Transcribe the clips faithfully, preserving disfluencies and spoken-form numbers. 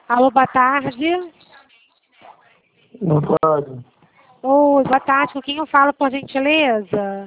Alô, boa tarde. Boa tarde. Oi, boa tarde. Com quem eu falo, por gentileza?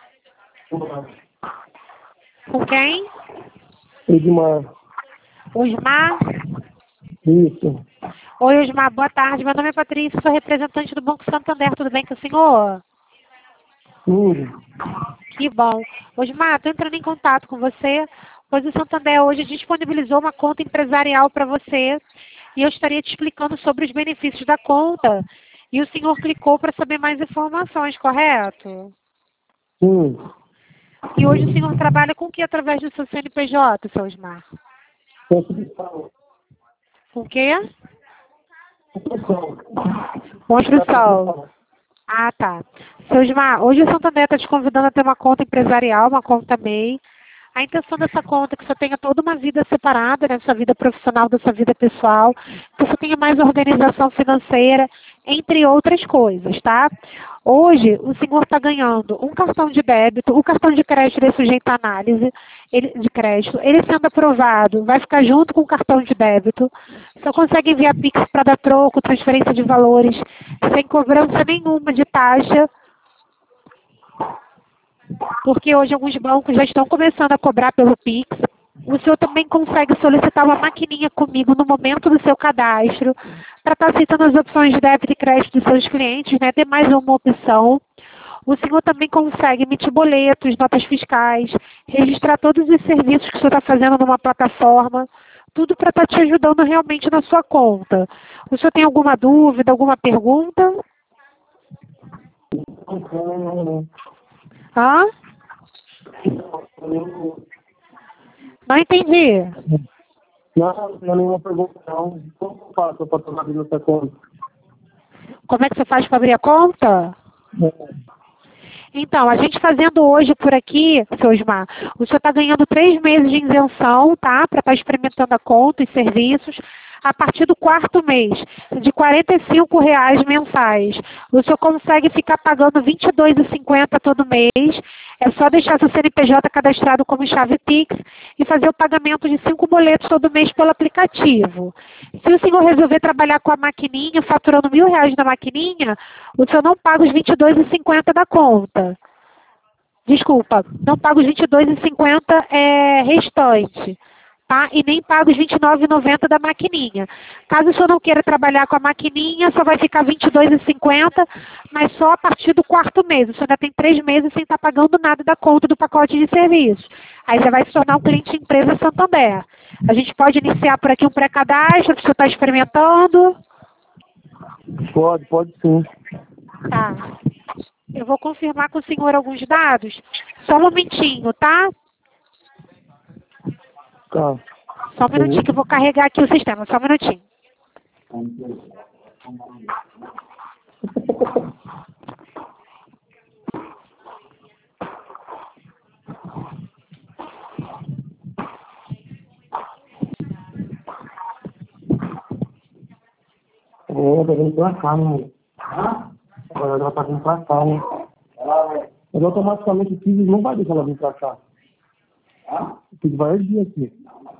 Com quem? Edmar. Osmar? Isso. Oi, Osmar, boa tarde. Meu nome é Patrícia, sou representante do Banco Santander. Tudo bem com o senhor? Tudo. Que bom. Osmar, estou entrando em contato com você, pois o Santander hoje disponibilizou uma conta empresarial para você e eu estaria te explicando sobre os benefícios da conta. E o senhor clicou para saber mais informações, correto? Sim. E hoje o senhor trabalha com o que através do seu C N P J, seu Osmar? Construção. Com o quê? Construção. Construção. Ah, tá. Seu Osmar, hoje o Santander está te convidando a ter uma conta empresarial, uma conta M E I. A intenção dessa conta é que você tenha toda uma vida separada, né, sua vida profissional da sua vida pessoal, que você tenha mais organização financeira, entre outras coisas, tá? Hoje, o senhor está ganhando um cartão de débito, o cartão de crédito é sujeito à análise ele, de crédito. Ele sendo aprovado, vai ficar junto com o cartão de débito. Só consegue enviar Pix para dar troco, transferência de valores, sem cobrança nenhuma de taxa, porque hoje alguns bancos já estão começando a cobrar pelo Pix. O senhor também consegue solicitar uma maquininha comigo no momento do seu cadastro, para estar aceitando as opções de débito e crédito dos seus clientes, né? Ter mais uma opção. O senhor também consegue emitir boletos, notas fiscais, registrar todos os serviços que o senhor está fazendo numa plataforma, tudo para estar te ajudando realmente na sua conta. O senhor tem alguma dúvida, alguma pergunta? Hã? Não entendi. Não, não é nenhuma pergunta, não. Como eu faço para tomar nessa conta? Como é que você faz para abrir a conta? É. Então, a gente fazendo hoje por aqui, seu Osmar, o senhor está ganhando três meses de isenção, tá? Para estar experimentando a conta e serviços. A partir do quarto mês, de quarenta e cinco reais mensais. O senhor consegue ficar pagando vinte e dois reais e cinquenta centavos todo mês. É só deixar seu C N P J cadastrado como chave Pix e fazer o pagamento de cinco boletos todo mês pelo aplicativo. Se o senhor resolver trabalhar com a maquininha, faturando mil reais na maquininha, o senhor não paga os vinte e dois reais e cinquenta centavos da conta. Desculpa, não paga os vinte e dois reais e cinquenta centavos é, restante. Tá? E nem paga os vinte e nove reais e noventa centavos da maquininha. Caso o senhor não queira trabalhar com a maquininha, só vai ficar vinte e dois reais e cinquenta centavos, mas só a partir do quarto mês. O senhor ainda tem três meses sem estar pagando nada da conta do pacote de serviços. Aí você vai se tornar um cliente empresa Santander. A gente pode iniciar por aqui um pré-cadastro, que o senhor está experimentando. Pode, pode sim. Tá. Eu vou confirmar com o senhor alguns dados. Só um momentinho, tá? Tá. Só um minutinho que eu vou carregar aqui o sistema. Só um minutinho. É, tá vindo pra cá, né? Agora ela tá vindo pra cá, né? Mas automaticamente o Pix não vai deixar ela vir pra cá. O Pix vai agir aqui.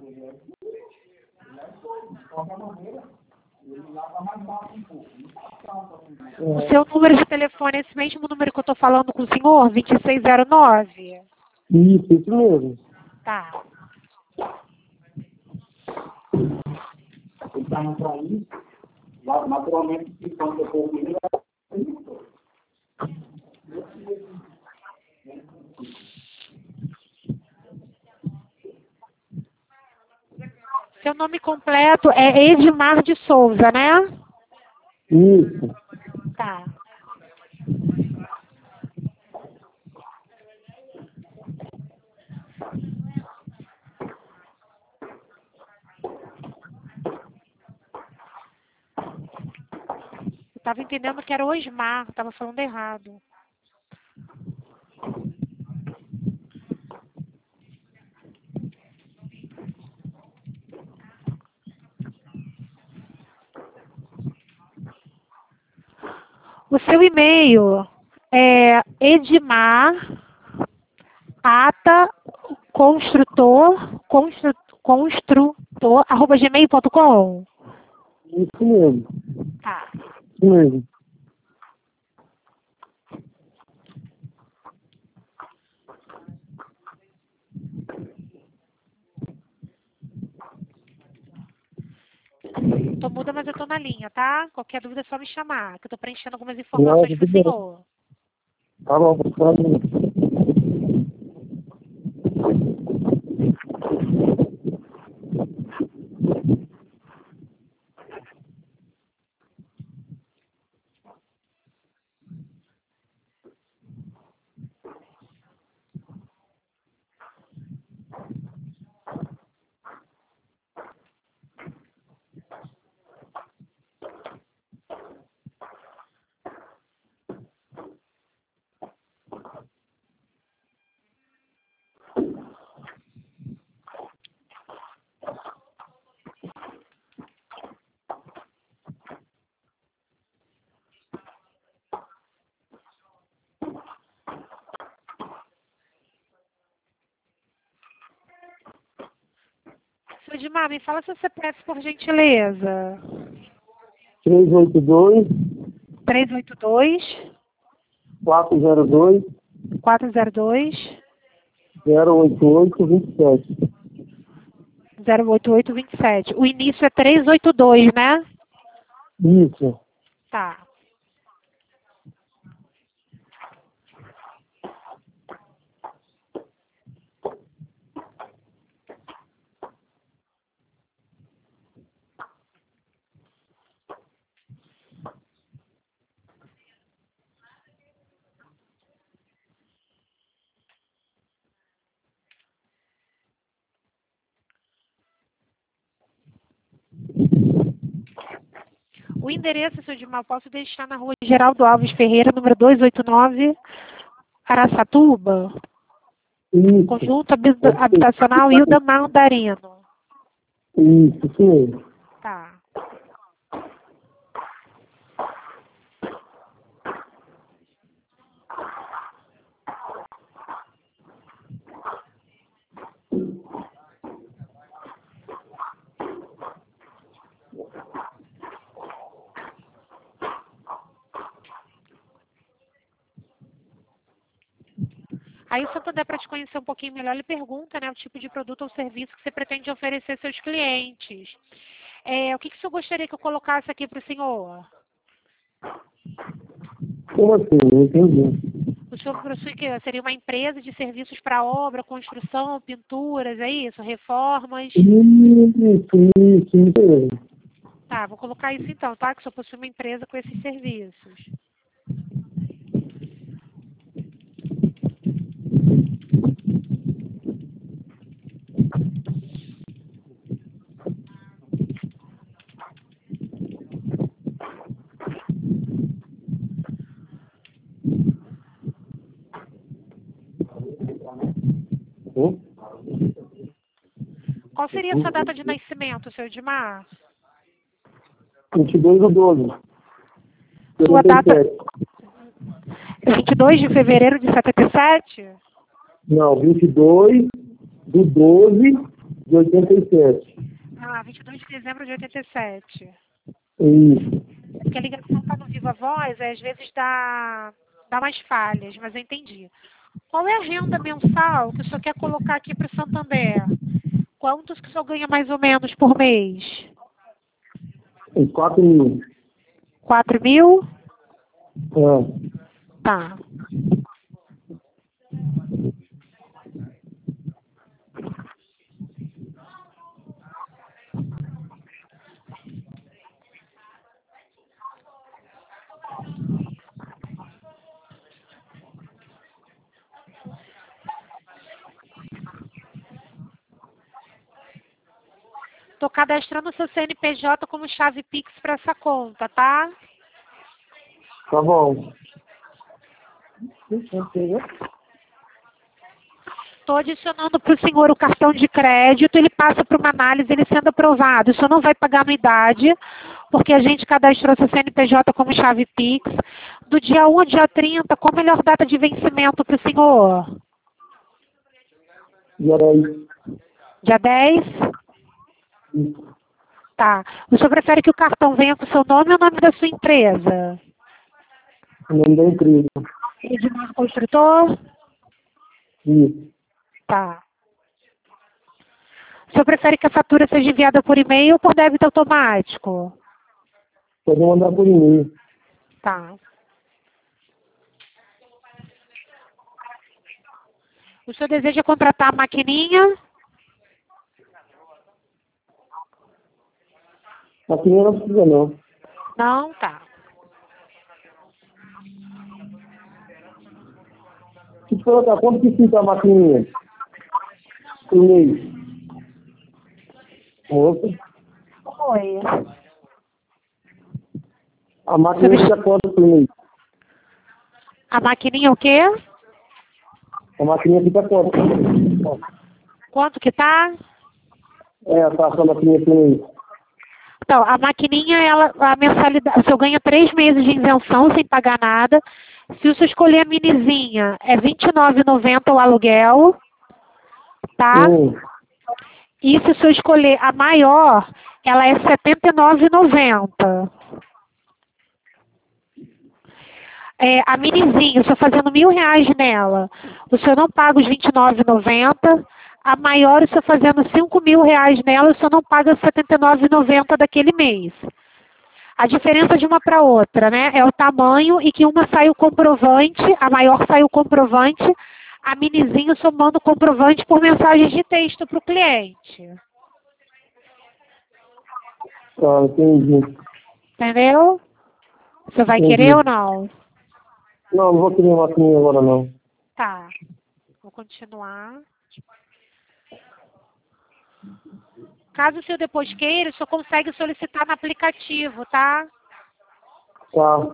O seu número de telefone é esse mesmo número que eu estou falando com o senhor? vinte e seis zero nove? Isso, isso mesmo. Tá. Então, pra isso, naturalmente, se quando eu for vir, Seu nome completo é Edmar de Souza, né? isso. Tá. Eu estava entendendo que era o Osmar, estava falando errado. O seu e-mail é edmar ata construtor construtor arroba gmail ponto com. Isso mesmo. Tá. Isso mesmo. Tô muda, mas eu tô na linha, tá? Qualquer dúvida é só me chamar, que eu tô preenchendo algumas informações Não, pro tudo bem. senhor. Tá bom, tá bom. Seu Edmar, me fala seu C P F, por gentileza. três oito dois, três oito dois, quatro zero dois, quatro zero dois, zero oito oito, vinte e sete. zero oito oito dois sete. O início é trezentos e oitenta e dois, né? Isso. Tá. O endereço, seu Edmar, eu posso deixar na rua Geraldo Alves Ferreira, número duzentos e oitenta e nove, Araçatuba, Isso. Conjunto Habita- Habitacional Hilda Mandarino. Isso, isso mesmo. Tá. Aí o Santander, para te conhecer um pouquinho melhor, ele pergunta, né, o tipo de produto ou serviço que você pretende oferecer aos seus clientes. É, o que, que o senhor gostaria que eu colocasse aqui para o senhor? Como assim? Não entendi. O senhor possui que seria uma empresa de serviços para obra, construção, pinturas, é isso? Reformas? Isso, isso, isso mesmo. Tá, vou colocar isso então, tá? Que o senhor possui uma empresa com esses serviços. Hum? Qual seria a sua data de nascimento, seu Edmar? vinte e dois do doze. Sua data setenta e sete. é vinte e dois de fevereiro de setenta e sete? Não, vinte e dois do doze de oitenta e sete. Ah, vinte e dois de dezembro de oitenta e sete. Isso. Porque a ligação está no Viva Voz, aí às vezes dá, dá mais falhas, mas eu entendi. Qual é a renda mensal que o senhor quer colocar aqui para o Santander? Quantos que o senhor ganha mais ou menos por mês? Uns quatro mil. Quatro mil? É. Tá. Estou cadastrando o seu C N P J como chave Pix para essa conta, tá? Tá bom. Estou adicionando para o senhor o cartão de crédito, ele passa para uma análise, ele sendo aprovado. O senhor não vai pagar anuidade, porque a gente cadastrou seu C N P J como chave Pix. Do dia um ao dia trinta, qual a melhor data de vencimento para o senhor? E era isso. Dia dez? Isso. Tá. O senhor prefere que o cartão venha com o seu nome ou o nome da sua empresa? O nome da empresa. Edmar Construtor? Isso. Tá. O senhor prefere que a fatura seja enviada por e-mail ou por débito automático? Pode mandar por e-mail. Tá. O senhor deseja contratar a maquininha? Aqui não precisa não. Não? Tá. Se te perguntar, quanto que fica a maquininha? Por mês? Moça, Oi. a maquininha fica quanto por mês? A maquininha o quê? A maquininha fica quanto? Quanto que tá? É, a taxa da maquininha por mês. Então, a maquininha, ela, a mensalidade, o senhor ganha três meses de isenção sem pagar nada. Se o senhor escolher a minizinha, é vinte e nove reais e noventa centavos o aluguel, tá? Hum. E se o senhor escolher a maior, ela é setenta e nove reais e noventa centavos. É, a minizinha, o senhor fazendo mil reais nela, o senhor não paga os vinte e nove reais e noventa centavos. A maior, o senhor fazendo cinco mil reais nela, o senhor não paga setenta e nove reais e noventa centavos daquele mês. A diferença de uma para outra, né, é o tamanho e que uma sai o comprovante, a maior sai o comprovante, a minizinha o senhor manda o comprovante por mensagem de texto para o cliente. Tá, entendi. Entendeu? Você vai Entendi. querer ou não? Não, não vou querer maquininha agora não. Tá. Vou continuar. Caso o senhor depois queira, o senhor consegue solicitar no aplicativo, tá? Tá.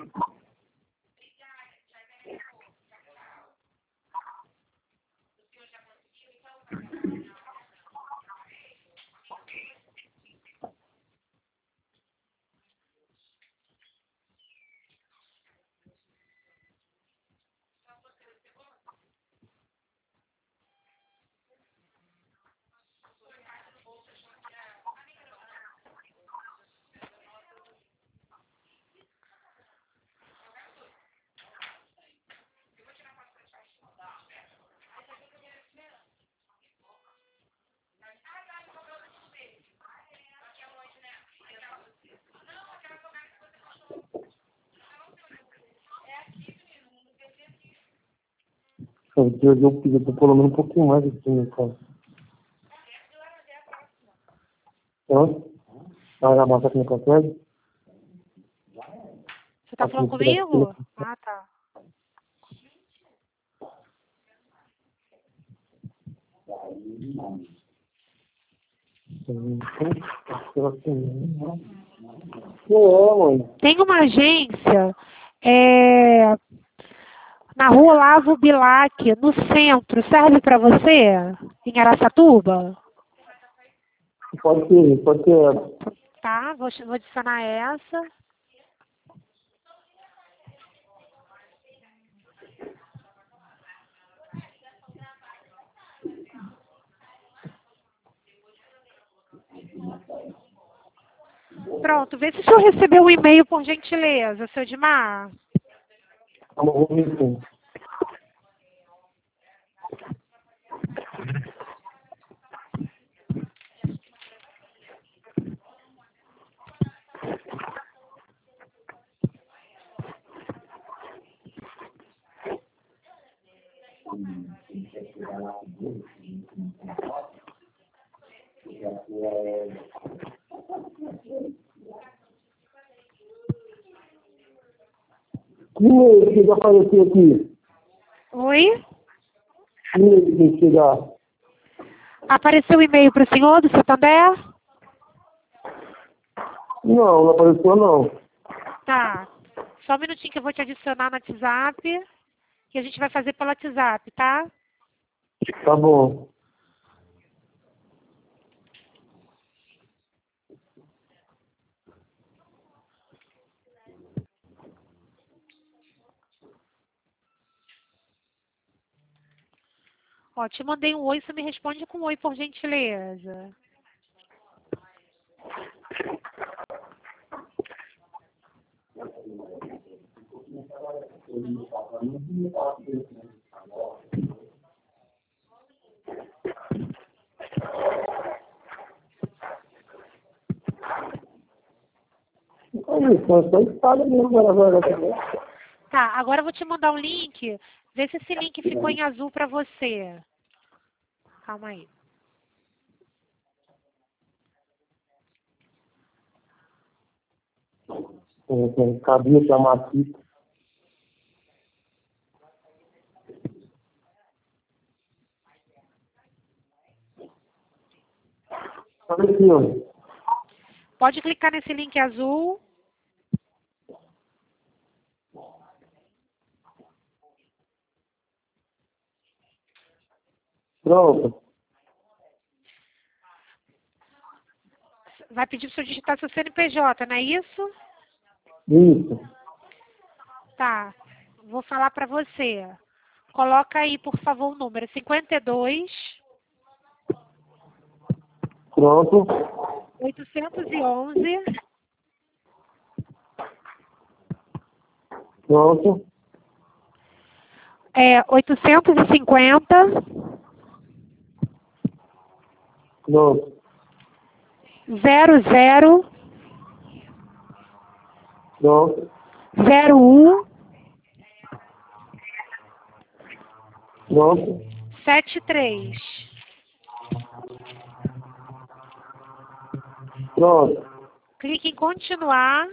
Eu perdi o pedido, tô pelo menos um pouquinho mais aqui, né, cara? Hã? Vai na massa que não consegue? Você tá Aqui, falando tira- comigo? Ah, tá. Não é, mãe. Tem uma agência é, na rua Lavo Bilac, no centro. Serve para você? Em Araçatuba? Pode ser, pode ser. Tá, vou, vou adicionar essa. Pronto, vê se o senhor recebeu um e-mail, por gentileza, seu Edmar. Tá bom, vou ver sim. Que e-mail que já apareceu aqui? Oi? Que e-mail que tem que chegar? Apareceu o e-mail para o senhor do Santander? Não, não apareceu não. Tá. Só um minutinho que eu vou te adicionar no WhatsApp. Que a gente vai fazer pelo WhatsApp, tá? Tá bom. Ó, te mandei um oi, você me responde com um oi, por gentileza. Tá, agora eu vou te mandar um link. Vê se esse link ficou em azul pra você. Calma aí. Cabeça maciça. Olha aqui, ó. Pode clicar nesse link azul. Pronto. Vai pedir para você digitar seu C N P J, não é isso? Isso. Tá. Vou falar para você. Coloca aí, por favor, o número cinquenta e dois, Pronto. oitocentos e onze, Pronto. é, oitocentos e cinquenta, Pronto. zero zero, Pronto. zero um, Pronto. sete três. Pronto. Clique em continuar.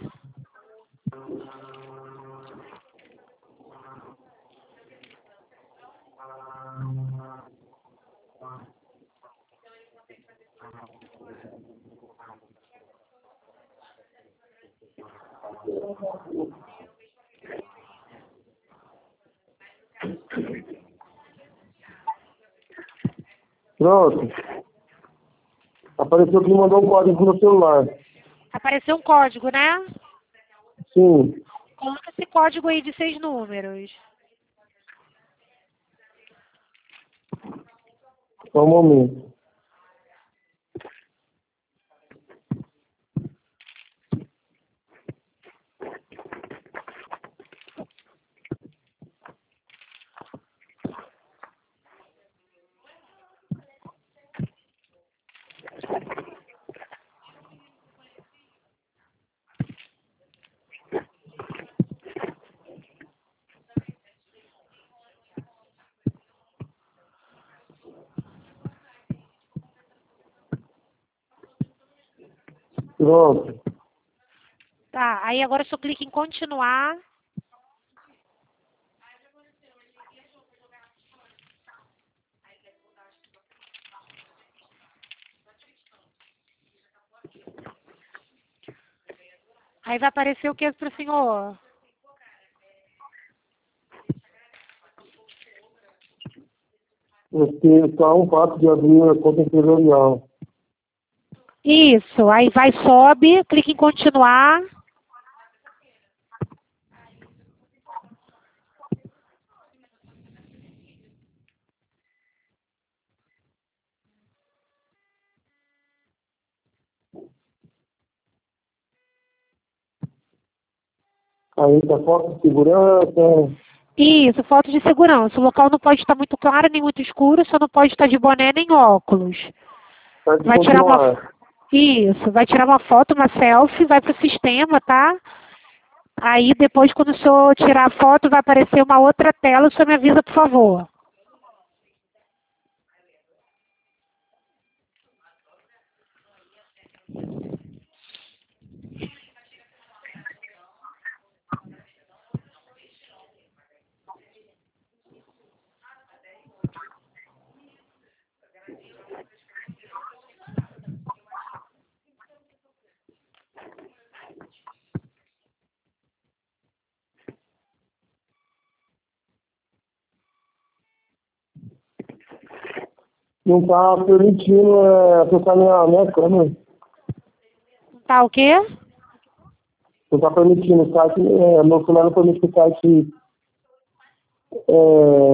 Pronto. Apareceu que me mandou um código no celular. Apareceu um código, né? Sim. Coloca esse código aí de seis números. Só um momento. Pronto. Tá, aí agora só clique em continuar. Aí vai aparecer o que para o senhor? Porque está um fato de abrir a conta empresarial. Isso, aí vai, sobe, clique em continuar. Aí tá foto de segurança. Isso, foto de segurança. O local não pode estar muito claro nem muito escuro, só não pode estar de boné nem óculos. Pode Vai tirar uma continuar. Isso, vai tirar uma foto, uma selfie, vai para o sistema, tá? Aí depois, quando o senhor tirar a foto, vai aparecer uma outra tela, o senhor me avisa, por favor. Não tá permitindo é, acessar minha, minha câmera. Tá o quê? Não tá permitindo o site, é, meu celular não permite que o site é,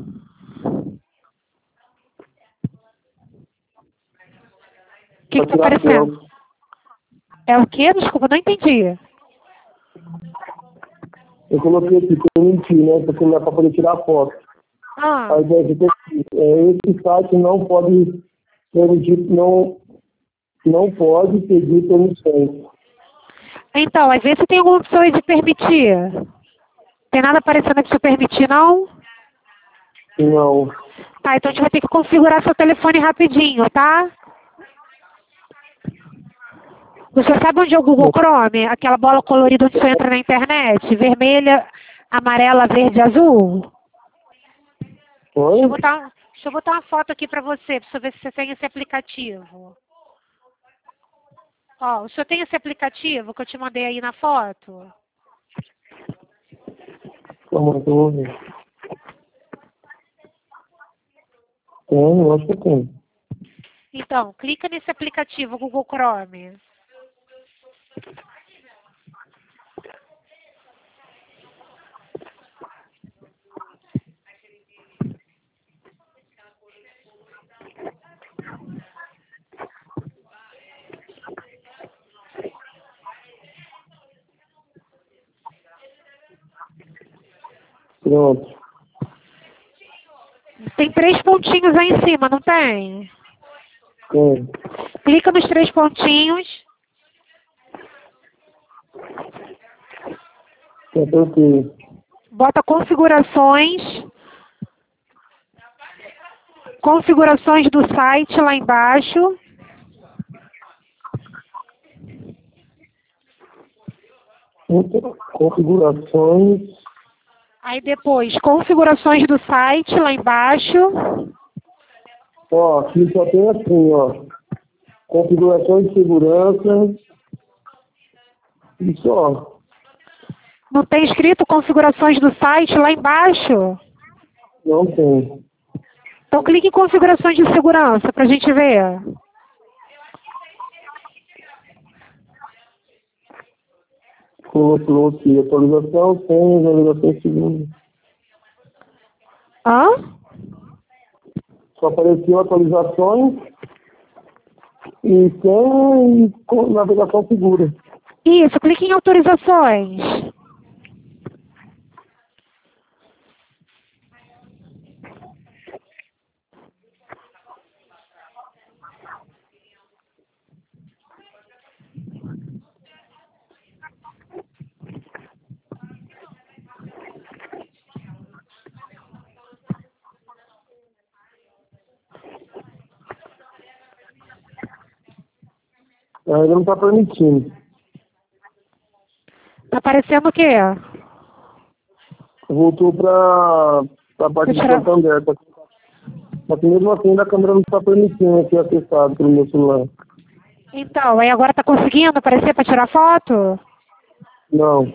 O que pra que tá tirar aparecendo? selfie. É o quê? Desculpa, não entendi. Eu coloquei aqui, permitir, né? Porque não é para poder tirar foto. Ah. Aí deve ter, é, esse site não pode permitir, não, não pode pedir permissões. Então, às vezes tem alguma opção aí de permitir. Tem nada aparecendo aqui para permitir, não? Não. Tá, então a gente vai ter que configurar seu telefone rapidinho, tá? Você sabe onde é o Google Chrome? Aquela bola colorida onde você entra na internet? Vermelha, amarela, verde, azul? Oi? Deixa eu botar, deixa eu botar uma foto aqui pra você, pra você ver se você tem esse aplicativo. Ó, o senhor tem esse aplicativo que eu te mandei aí na foto? Calma, eu vou ver. Tem, eu acho que tem. Então, clica nesse aplicativo, Google Chrome. Pronto. Tem três pontinhos aí em cima, não tem? Tem. Clica nos três pontinhos. Apertei. Bota configurações. Configurações do site lá embaixo. Configurações. Aí depois, configurações do site lá embaixo. Ó, aqui só tem assim, ó. Configurações de segurança. E só. Não tem escrito configurações do site lá embaixo? Não tem. Então clique em configurações de segurança para a gente ver. Colocou aqui atualização, sem validação segura. Hã? Só apareceu atualizações e sem com navegação segura. Isso, clique em autorizações. Ainda não está permitindo. Tá aparecendo o quê? Voltou para a parte de Deixa eu- Santander. Tá? Mas mesmo assim ainda a câmera não está permitindo aqui acessado pelo meu celular. Então, aí agora tá conseguindo aparecer para tirar foto? Não.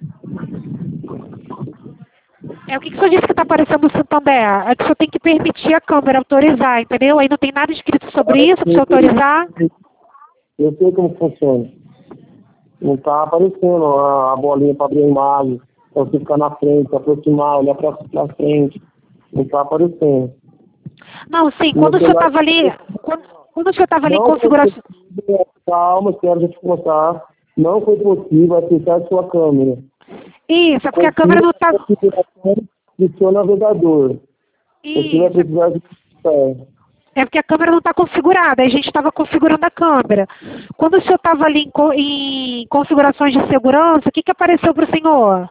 É o que, que o senhor disse que está aparecendo no Santander? É que o senhor tem que permitir a câmera autorizar, entendeu? Aí não tem nada escrito sobre isso para você autorizar. Eu sei como funciona. Não está aparecendo a, a bolinha para abrir a imagem, para você ficar na frente, aproximar, olhar para frente. Não está aparecendo. Não, sim, quando o senhor estava ali, quando, quando o senhor estava ali em Não configuração... foi possível, calma, quero já te contar. Não foi possível acessar a sua câmera. Isso, é porque a câmera não está... Do seu navegador. Você vai Isso, precisar de... é porque a câmera não está configurada, a gente estava configurando a câmera. Quando o senhor estava ali em, co- em configurações de segurança, o que, que apareceu para o senhor?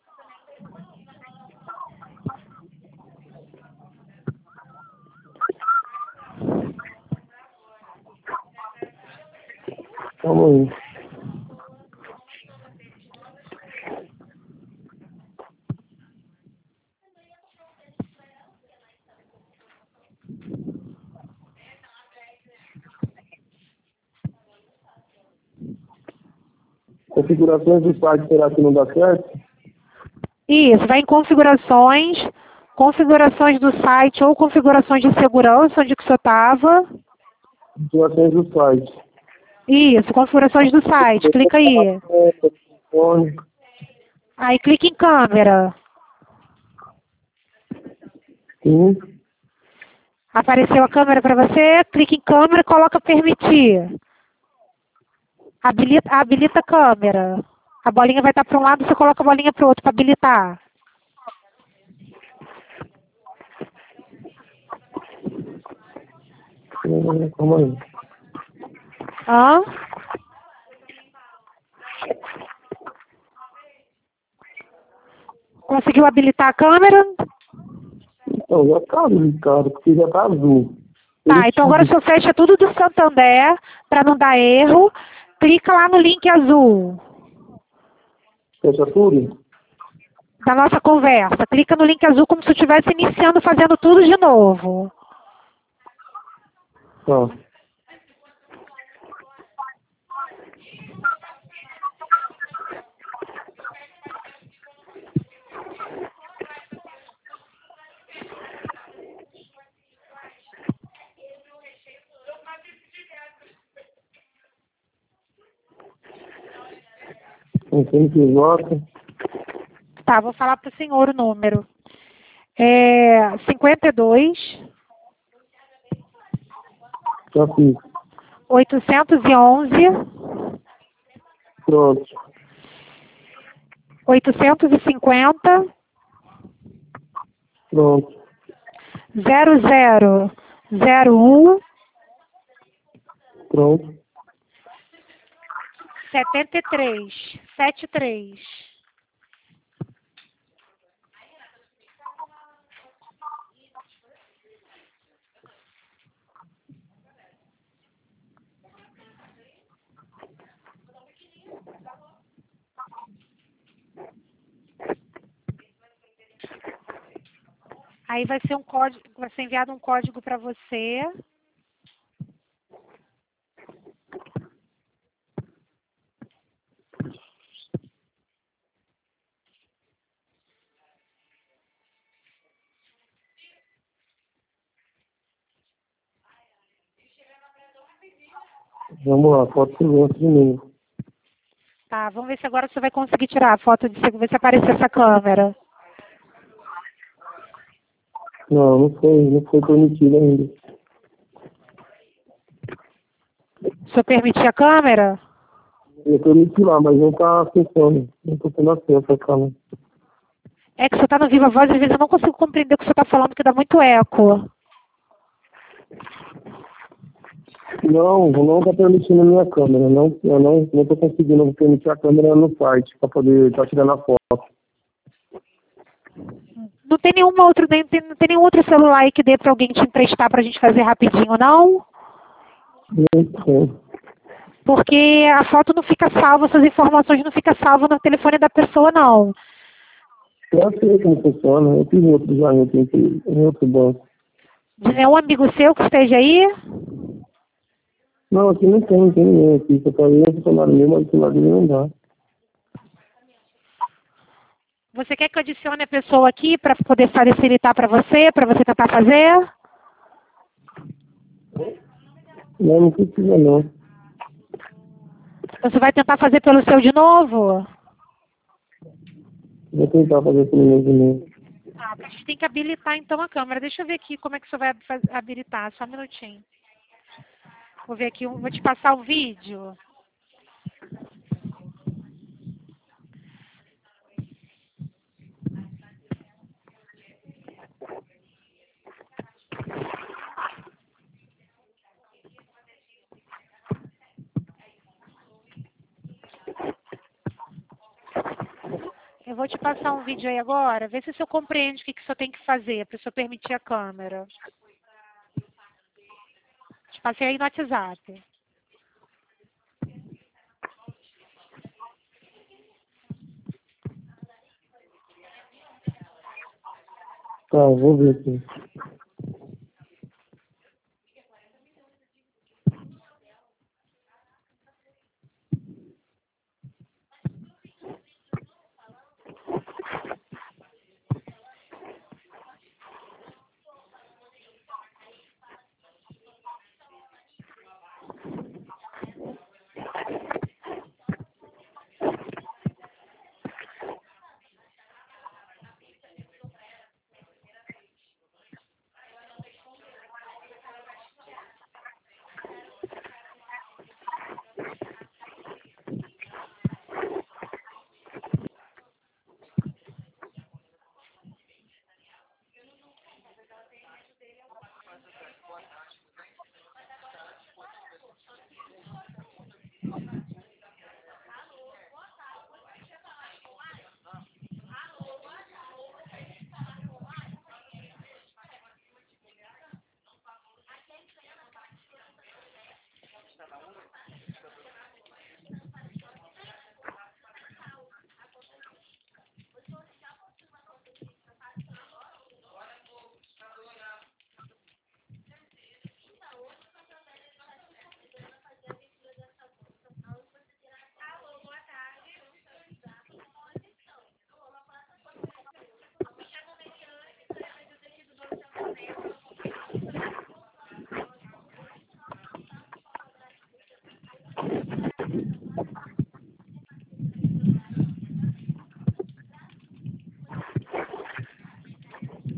Calma aí. Configurações do site, será que não dá certo? Isso, vai em configurações, configurações do site ou configurações de segurança, onde que o senhor estava. Configurações do site. Isso, configurações do site, clica aí. Telefone. Aí clica em câmera. Sim. Apareceu a câmera para você, clica em câmera e coloca permitir. Habilita, habilita a câmera. A bolinha vai estar para um lado, você coloca a bolinha para o outro para habilitar. Calma aí. Hã? Conseguiu habilitar a câmera? Então, já tá habilitado, porque já tá azul. Tá, então agora o senhor fecha tudo do Santander, para não dar erro. Clica lá no link azul Fecha tudo? da nossa conversa. Clica no link azul como se eu estivesse iniciando, fazendo tudo de novo. Tá. Um C N P J. Tá, vou falar para o senhor o número. É cinquenta e dois, Já fiz. oitocentos e onze, Pronto. oitocentos e cinquenta, Pronto. zero zero zero um, Pronto. setenta e três, setenta e três. Aí vai ser um código, vai ser enviado um código para você. Vamos lá, foto seguinte de novo. Tá, vamos ver se agora você vai conseguir tirar a foto de ver se aparecer essa câmera. Não, não foi, não foi permitido ainda. Se eu permitir a câmera? Eu permiti lá, mas não tá acessando. Não tô tendo acesso à câmera. É que você está no Viva Voz e às vezes eu não consigo compreender o que você está falando, porque dá muito eco. Não, não tá permitindo a minha câmera. Não, eu não, não tô conseguindo permitir a câmera no site para poder estar tirando a foto. Não tem nenhum outro, nem, tem, não tem nenhum outro celular aí que dê para alguém te emprestar para a gente fazer rapidinho, não? Não sei. Porque a foto não fica salva, essas informações não ficam salvas no telefone da pessoa, não. Eu sei como funciona. Eu fiz outro já em outro, em outro banco. É um amigo seu que esteja aí? Não, aqui não tem, não tem ninguém aqui. Só tá eu, o funcionário meu, mas o funcionário dele não dá. Você quer que eu adicione a pessoa aqui para poder facilitar para você, para você tentar fazer? Não, não precisa não. Você vai tentar fazer pelo seu de novo? Vou tentar fazer pelo meu de novo. Ah, a gente tem que habilitar então a câmera. Deixa eu ver aqui como é que você vai faz- habilitar. Só um minutinho. Vou ver aqui, um- vou te passar o vídeo. Eu vou te passar um vídeo aí agora. Vê se o senhor compreende o que, que o senhor tem que fazer para o senhor permitir a câmera. Te passei aí no WhatsApp. Tá, vou ver aqui.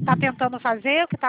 está tentando fazer, o que está